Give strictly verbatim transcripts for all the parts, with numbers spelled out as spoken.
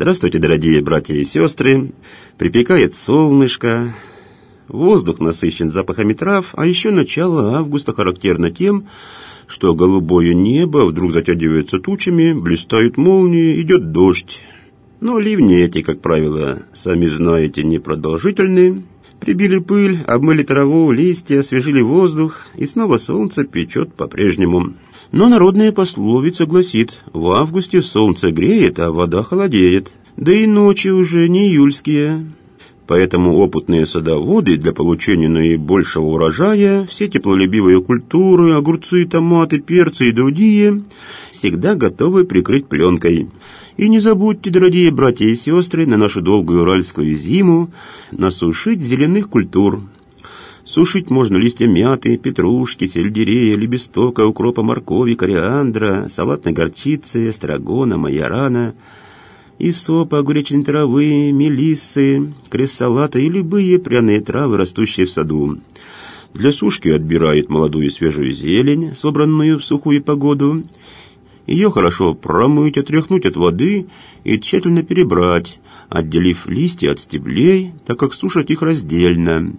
Здравствуйте, дорогие братья и сестры. Припекает солнышко. Воздух насыщен запахами трав, а еще начало августа характерно тем, что голубое небо вдруг затягивается тучами, блистают молнии, идет дождь. Но ливни эти, как правило, сами знаете, непродолжительны. Прибили пыль, обмыли траву, листья, освежили воздух, и снова солнце печет по-прежнему. Но народная пословица гласит: в августе солнце греет, а вода холодеет. Да и ночи уже не июльские. Поэтому опытные садоводы для получения наибольшего урожая все теплолюбивые культуры, огурцы, томаты, перцы и другие всегда готовы прикрыть пленкой. И не забудьте, дорогие братья и сестры, на нашу долгую уральскую зиму насушить зеленых культур. Сушить можно листья мяты, петрушки, сельдерея, лебестока, укропа, моркови, кориандра, салатной горчицы, эстрагона, майорана, исопа, огуречной травы, мелиссы, крест-салата и любые пряные травы, растущие в саду. Для сушки отбирают молодую свежую зелень, собранную в сухую погоду. Ее хорошо промыть, отряхнуть от воды и тщательно перебрать, отделив листья от стеблей, так как сушат их раздельно,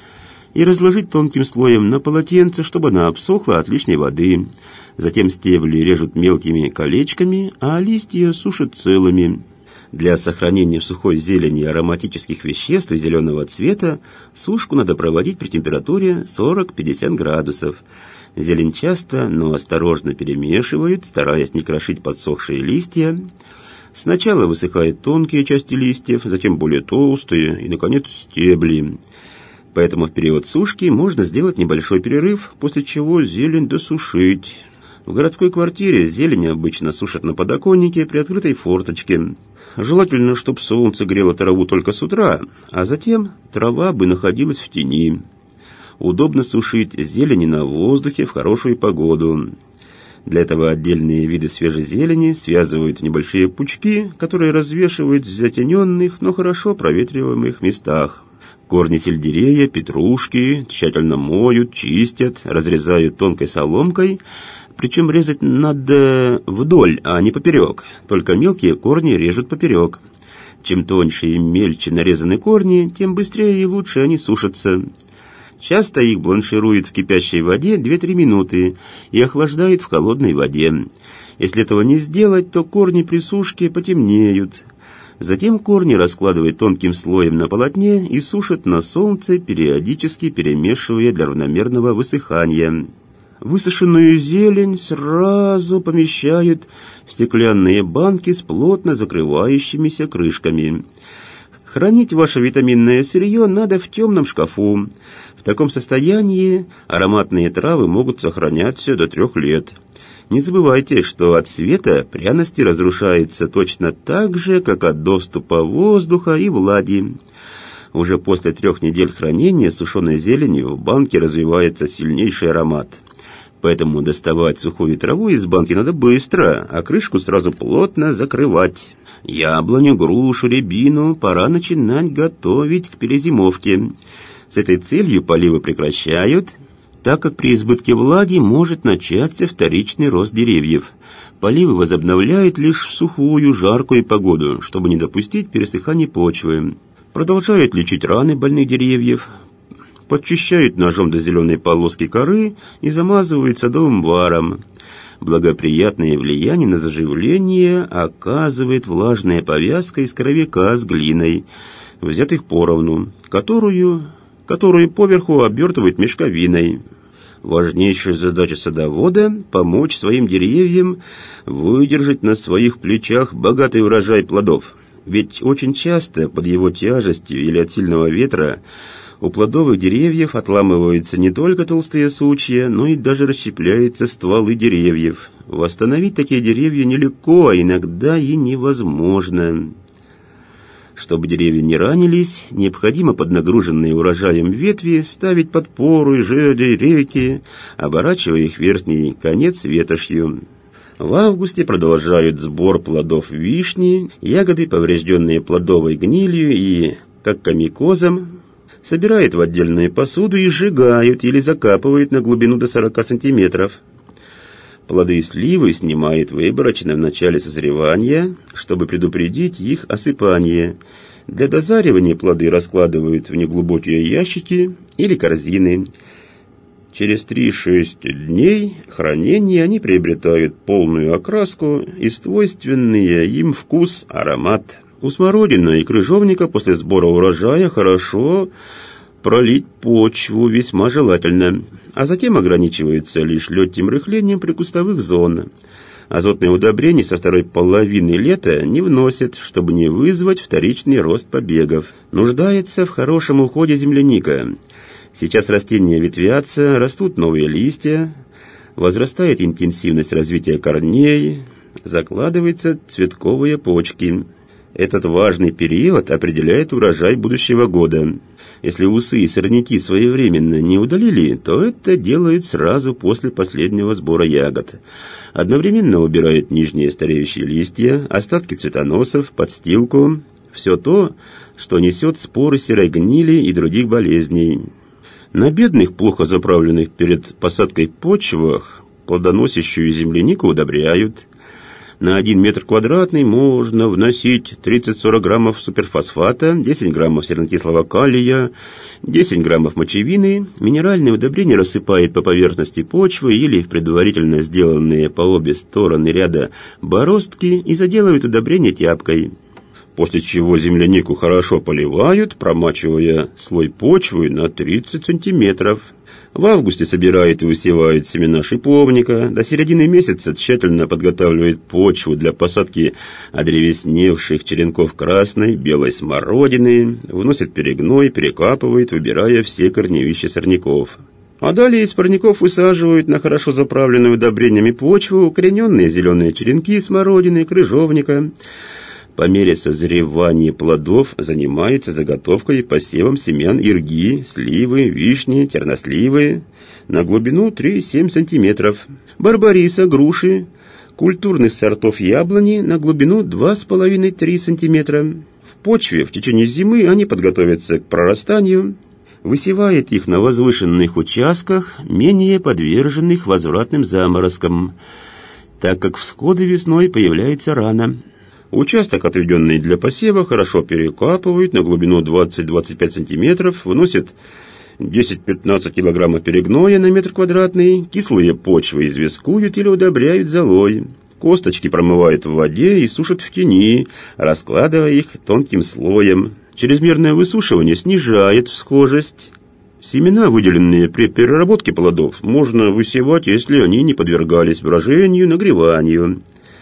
и разложить тонким слоем на полотенце, чтобы она обсохла от лишней воды. Затем стебли режут мелкими колечками, а листья сушат целыми. Для сохранения в сухой зелени ароматических веществ зеленого цвета сушку надо проводить при температуре сорок-пятьдесят градусов. Зелень часто, но осторожно перемешивают, стараясь не крошить подсохшие листья. Сначала высыхают тонкие части листьев, затем более толстые и, наконец, стебли. Поэтому в период сушки можно сделать небольшой перерыв, после чего зелень досушить. В городской квартире зелень обычно сушат на подоконнике при открытой форточке. Желательно, чтобы солнце грело траву только с утра, а затем трава бы находилась в тени. Удобно сушить зелень на воздухе в хорошую погоду. Для этого отдельные виды свежей зелени связывают в небольшие пучки, которые развешивают в затененных, но хорошо проветриваемых местах. Корни сельдерея, петрушки тщательно моют, чистят, разрезают тонкой соломкой, причем резать надо вдоль, а не поперек, только мелкие корни режут поперек. Чем тоньше и мельче нарезаны корни, тем быстрее и лучше они сушатся. Часто их бланшируют в кипящей воде две-три минуты и охлаждают в холодной воде. Если этого не сделать, то корни при сушке потемнеют. Затем корни раскладывают тонким слоем на полотне и сушат на солнце, периодически перемешивая для равномерного высыхания. Высушенную зелень сразу помещают в стеклянные банки с плотно закрывающимися крышками. Хранить ваше витаминное сырье надо в темном шкафу. В таком состоянии ароматные травы могут сохраняться до трех лет. Не забывайте, что от света пряности разрушаются точно так же, как от доступа воздуха и влаги. Уже после трех недель хранения сушеной зелени в банке развивается сильнейший аромат. Поэтому доставать сухую траву из банки надо быстро, а крышку сразу плотно закрывать. Яблоню, грушу, рябину пора начинать готовить к перезимовке. С этой целью поливы прекращают, так как при избытке влаги может начаться вторичный рост деревьев. Поливы возобновляют лишь в сухую, жаркую погоду, чтобы не допустить пересыхания почвы. Продолжают лечить раны больных деревьев, подчищают ножом до зеленой полоски коры и замазывают садовым варом. Благоприятное влияние на заживление оказывает влажная повязка из коровика с глиной, взятых поровну, которую... которую поверху обертывают мешковиной. Важнейшая задача садовода – помочь своим деревьям выдержать на своих плечах богатый урожай плодов. Ведь очень часто под его тяжестью или от сильного ветра у плодовых деревьев отламываются не только толстые сучья, но и даже расщепляются стволы деревьев. Восстановить такие деревья нелегко, а иногда и невозможно. Чтобы деревья не ранились, необходимо под нагруженные урожаем ветви ставить подпоры, жерди, реки, оборачивая их верхний конец ветошью. В августе продолжают сбор плодов вишни, ягоды, поврежденные плодовой гнилью и, как комикозом, собирают в отдельную посуду и сжигают или закапывают на глубину до сорока сантиметров. Плоды сливы снимает выборочно в начале созревания, чтобы предупредить их осыпание. Для дозаривания плоды раскладывают в неглубокие ящики или корзины. Через три-шесть дней хранения они приобретают полную окраску и свойственный им вкус, аромат. У смородины и крыжовника после сбора урожая хорошо пролить почву, весьма желательно, а затем ограничивается лишь легким рыхлением прикустовых зон. Азотные удобрения со второй половины лета не вносят, чтобы не вызвать вторичный рост побегов. Нуждается в хорошем уходе земляника. Сейчас растения ветвятся, растут новые листья, возрастает интенсивность развития корней, закладываются цветковые почки. Этот важный период определяет урожай будущего года. Если усы и сорняки своевременно не удалили, то это делают сразу после последнего сбора ягод. Одновременно убирают нижние стареющие листья, остатки цветоносов, подстилку, все то, что несет споры серой гнили и других болезней. На бедных, плохо заправленных перед посадкой почвах плодоносящую землянику удобряют. На один метр квадратный можно вносить тридцать-сорок граммов суперфосфата, десять граммов сернокислого калия, десять граммов мочевины. Минеральные удобрения рассыпают по поверхности почвы или в предварительно сделанные по обе стороны ряда бороздки и заделывают удобрения тряпкой. После чего землянику хорошо поливают, промачивая слой почвы на тридцать сантиметров. В августе собирают и высевают семена шиповника. До середины месяца тщательно подготавливают почву для посадки одревесневших черенков красной, белой смородины, вносят перегной, перекапывают, выбирая все корневища сорняков. А далее из парников высаживают на хорошо заправленную удобрениями почву укорененные зеленые черенки смородины, крыжовника. По мере созревания плодов занимается заготовкой и посевом семян ирги, сливы, вишни, терносливы на глубину три-семь сантиметров, барбариса, груши, культурных сортов яблони на глубину два с половиной-три сантиметра. В почве в течение зимы они подготовятся к прорастанию, высевает их на возвышенных участках, менее подверженных возвратным заморозкам, так как всходы весной появляются рано. Участок, отведенный для посева, хорошо перекапывают на глубину двадцать-двадцать пять сантиметров, выносят десять-пятнадцать килограммов перегноя на метр квадратный, кислые почвы извескуют или удобряют золой. Косточки промывают в воде и сушат в тени, раскладывая их тонким слоем. Чрезмерное высушивание снижает всхожесть. Семена, выделенные при переработке плодов, можно высевать, если они не подвергались брожению, нагреванию.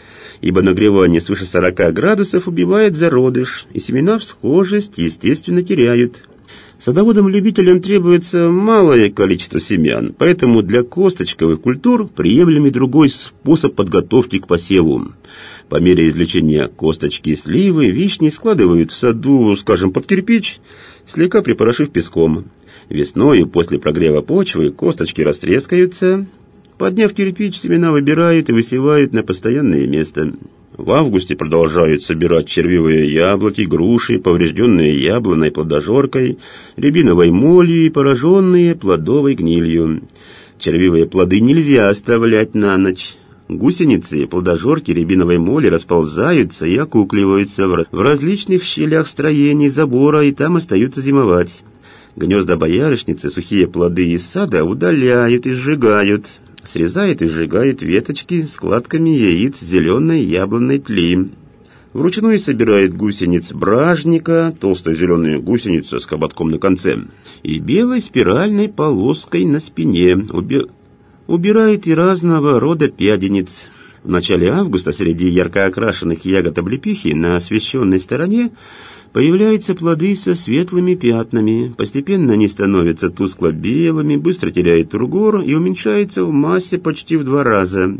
Ибо нагревание свыше сорока градусов убивает зародыш, и семена всхожесть естественно теряют. Садоводам-любителям требуется малое количество семян, поэтому для косточковых культур приемлемый другой способ подготовки к посеву. По мере извлечения косточки сливы, вишни складывают в саду, скажем, под кирпич, слегка припорошив песком. Весною после прогрева почвы косточки растрескаются. Подняв кирпич, семена выбирают и высевают на постоянное место. В августе продолжают собирать червивые яблоки, груши, поврежденные яблонной плодожоркой, рябиновой молью и пораженные плодовой гнилью. Червивые плоды нельзя оставлять на ночь. Гусеницы, плодожорки рябиновой моли расползаются и окукливаются в различных щелях строений забора и там остаются зимовать. Гнезда боярышницы сухие плоды из сада удаляют и сжигают. Срезает и сжигает веточки складками яиц зеленой яблонной тли. Вручную собирает гусениц бражника, толстая зеленая гусеница с хоботком на конце, и белой спиральной полоской на спине. Уби... Убирает и разного рода пядениц. В начале августа среди ярко окрашенных ягод облепихи на освещенной стороне появляются плоды со светлыми пятнами. Постепенно они становятся тускло-белыми, быстро теряют тургор и уменьшаются в массе почти в два раза.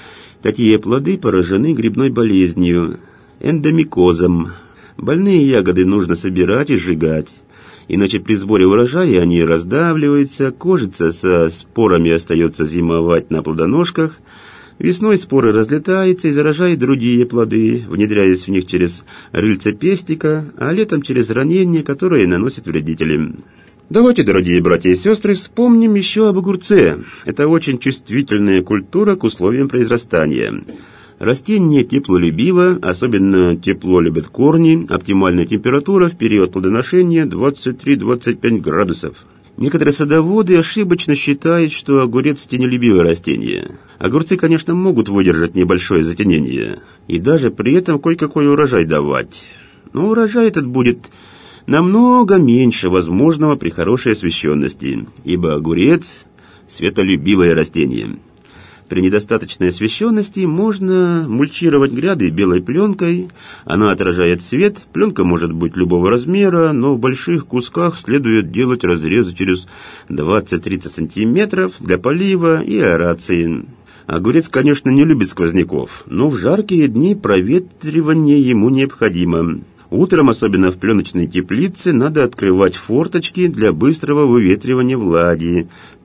Такие плоды поражены грибной болезнью, эндомикозом. Больные ягоды нужно собирать и сжигать, иначе при сборе урожая они раздавливаются, кожица со спорами остается зимовать на плодоножках. Весной споры разлетаются и заражают другие плоды, внедряясь в них через рыльца пестика, а летом через ранения, которые наносят вредители. Давайте, дорогие братья и сестры, вспомним еще об огурце. Это очень чувствительная культура к условиям произрастания. Растение теплолюбиво, особенно тепло любят корни, оптимальная температура в период плодоношения двадцать три - двадцать пять градусов. Некоторые садоводы ошибочно считают, что огурец тенелюбивое растение. Огурцы, конечно, могут выдержать небольшое затенение и даже при этом кое-какой урожай давать. Но урожай этот будет намного меньше возможного при хорошей освещенности, ибо огурец – светолюбивое растение. При недостаточной освещенности можно мульчировать гряды белой пленкой, она отражает свет, пленка может быть любого размера, но в больших кусках следует делать разрезы через двадцать-тридцать сантиметров для полива и аэрации. Огурец, конечно, не любит сквозняков, но в жаркие дни проветривание ему необходимо. Утром, особенно в пленочной теплице, надо открывать форточки для быстрого выветривания влаги,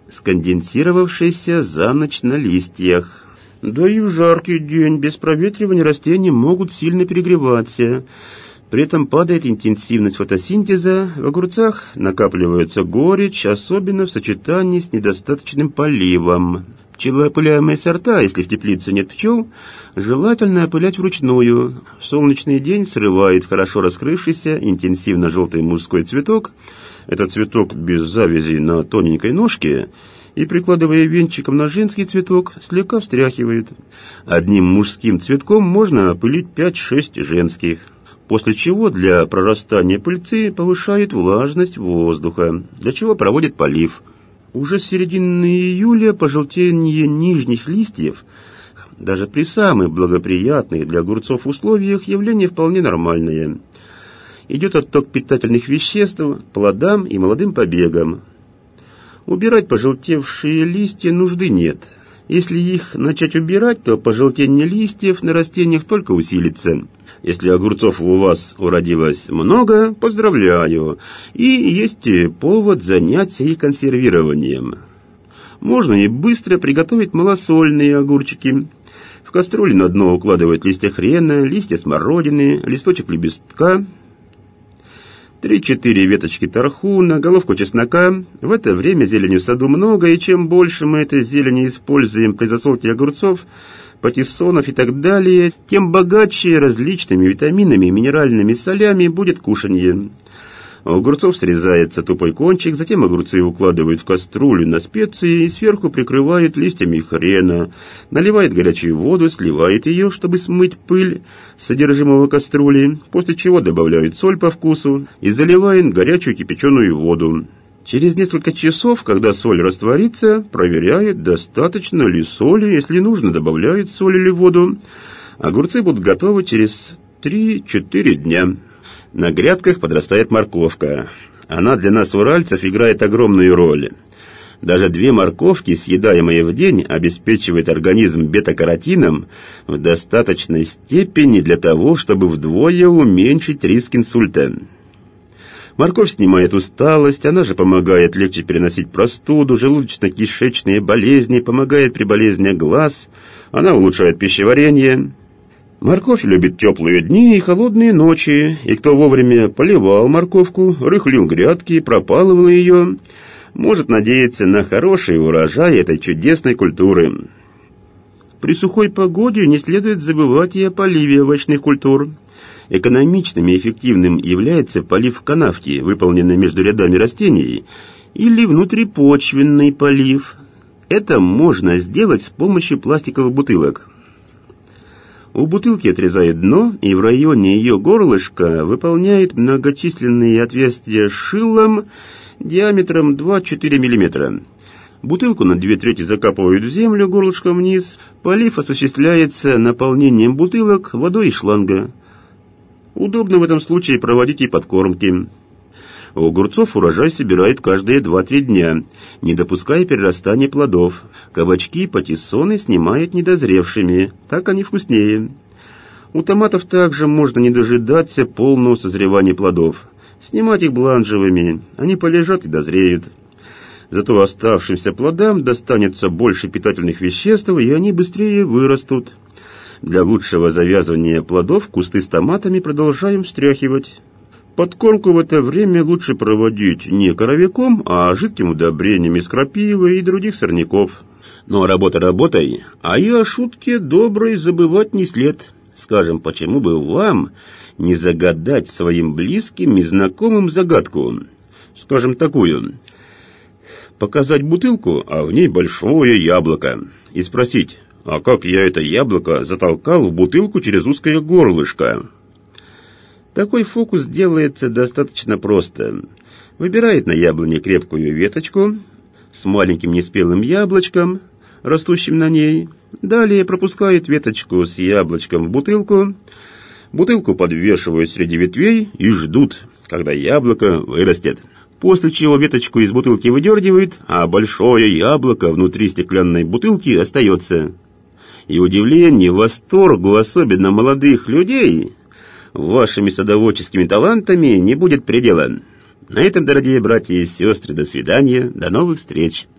сконденсировавшейся за ночь на листьях. Да и в жаркий день без проветривания растения могут сильно перегреваться. При этом падает интенсивность фотосинтеза, в огурцах накапливается горечь, особенно в сочетании с недостаточным поливом. Пчелоопыляемые сорта, если в теплице нет пчел, желательно опылять вручную. В солнечный день срывает хорошо раскрывшийся, интенсивно желтый мужской цветок. Этот цветок без завязи на тоненькой ножке, и, прикладывая венчиком на женский цветок, слегка встряхивает. Одним мужским цветком можно опылить пять-шесть женских, после чего для прорастания пыльцы повышает влажность воздуха, для чего проводит полив. Уже с середины июля пожелтение нижних листьев, даже при самых благоприятных для огурцов условиях, явление вполне нормальное. Идет отток питательных веществ плодам и молодым побегам. Убирать пожелтевшие листья нужды нет. Если их начать убирать, то пожелтение листьев на растениях только усилится. Если огурцов у вас уродилось много, поздравляю, и есть повод заняться их консервированием. Можно и быстро приготовить малосольные огурчики. В кастрюле на дно укладывать листья хрена, листья смородины, листочек лепестка, три-четыре веточки тархуна, головку чеснока. В это время зелени в саду много, и чем больше мы этой зелени используем при засолке огурцов, патиссонов и так далее, тем богаче различными витаминами и минеральными солями будет кушанье. У огурцов срезается тупой кончик, затем огурцы укладывают в кастрюлю на специи и сверху прикрывают листьями хрена, наливает горячую воду, сливает ее, чтобы смыть пыль с содержимого кастрюли, после чего добавляют соль по вкусу и заливает горячую кипяченую воду. Через несколько часов, когда соль растворится, проверяют, достаточно ли соли, если нужно, добавляют соль или воду. Огурцы будут готовы через три-четыре дня. На грядках подрастает морковка. Она для нас, уральцев, играет огромную роль. Даже две морковки, съедаемые в день, обеспечивают организм бета-каротином в достаточной степени для того, чтобы вдвое уменьшить риск инсульта. Морковь снимает усталость, она же помогает легче переносить простуду, желудочно-кишечные болезни, помогает при болезни глаз, она улучшает пищеварение. Морковь любит теплые дни и холодные ночи, и кто вовремя поливал морковку, рыхлил грядки, пропалывал ее, может надеяться на хороший урожай этой чудесной культуры. При сухой погоде не следует забывать и о поливе овощных культур. Экономичным и эффективным является полив в канавке, выполненный между рядами растений, или внутрипочвенный полив. Это можно сделать с помощью пластиковых бутылок. У бутылки отрезают дно, и в районе ее горлышка выполняет многочисленные отверстия шилом диаметром два-четыре миллиметра. Бутылку на две трети закапывают в землю горлышком вниз. Полив осуществляется наполнением бутылок водой из шланга. Удобно в этом случае проводить и подкормки. У огурцов урожай собирают каждые два-три дня, не допуская перерастания плодов. Кабачки и патиссоны снимают недозревшими, так они вкуснее. У томатов также можно не дожидаться полного созревания плодов. Снимать их бланжевыми, они полежат и дозреют. Зато оставшимся плодам достанется больше питательных веществ, и они быстрее вырастут. Для лучшего завязывания плодов кусты с томатами продолжаем встряхивать. Подкормку в это время лучше проводить не коровяком, а жидким удобрением из крапивы и других сорняков. Но работа работой, а и о шутке доброй забывать не след. Скажем, почему бы вам не загадать своим близким и знакомым загадку? Скажем, такую. Показать бутылку, а в ней большое яблоко. И спросить, а как я это яблоко затолкал в бутылку через узкое горлышко? Такой фокус делается достаточно просто. Выбирает на яблоне крепкую веточку с маленьким неспелым яблочком, растущим на ней. Далее пропускает веточку с яблочком в бутылку. Бутылку подвешивают среди ветвей и ждут, когда яблоко вырастет. После чего веточку из бутылки выдергивают, а большое яблоко внутри стеклянной бутылки остается. И удивление, восторгу, особенно молодых людей, вашими садоводческими талантами не будет предела. На этом, дорогие братья и сестры, до свидания, до новых встреч.